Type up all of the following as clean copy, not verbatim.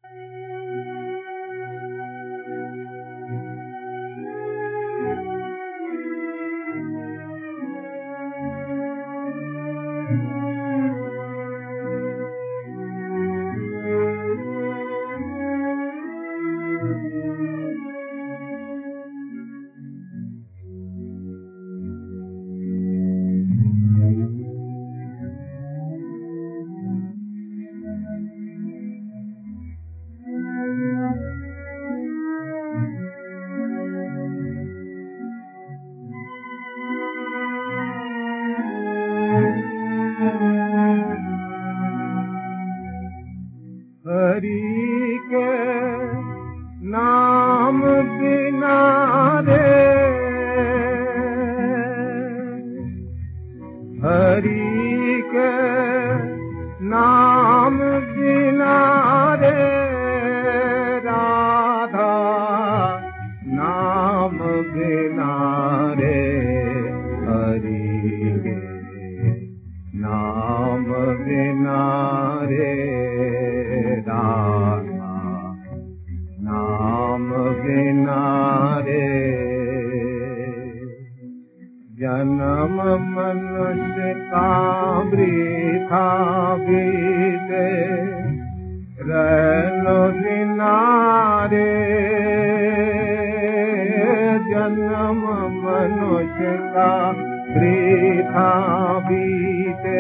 हरि के नाम बिना रे, हरि के नाम बिना रे, राधा नाम बिना रे, हरि के नाम बिना रे, राधा नाम बिना रे। जन्म मनुष्य का वृथा बीते, रहनो बिना रे, जन्म मनुष्य का वृथा बीते,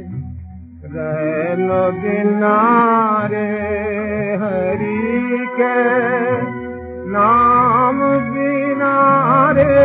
रहनो बिना रे, हरि के नाम बिना रे।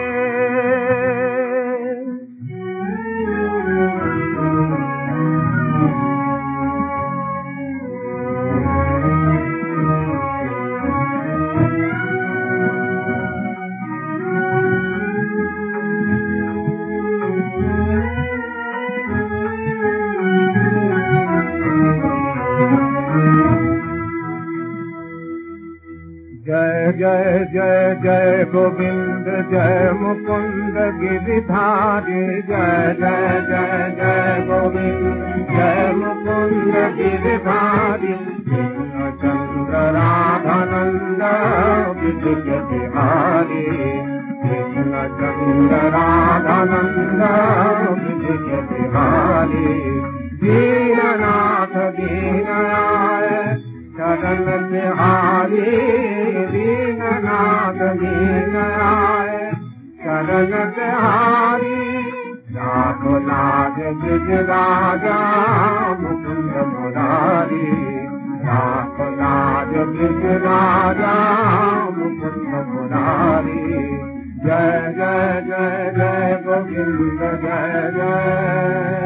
जय जय जय जय गोविंद जय मुकुंद गिरिधारी, जय जय जय जय गोविंद जय मुकुंद गिरिधारी, कृष्ण चंद्र राधानंद विजय बिहारी, कृष्ण चंद्र राधानंद विजय बिहारी, दीननाथ दीननाथ शरण बिहारी, दीननाथ दीननाथ शरण बिहारी, लाख लाख ब्रज राजा मुकुंद मुरारी, लाख लाख ब्रज राजा मुकुंद मुरारी। जय जय जय जय गोविंद जय जय।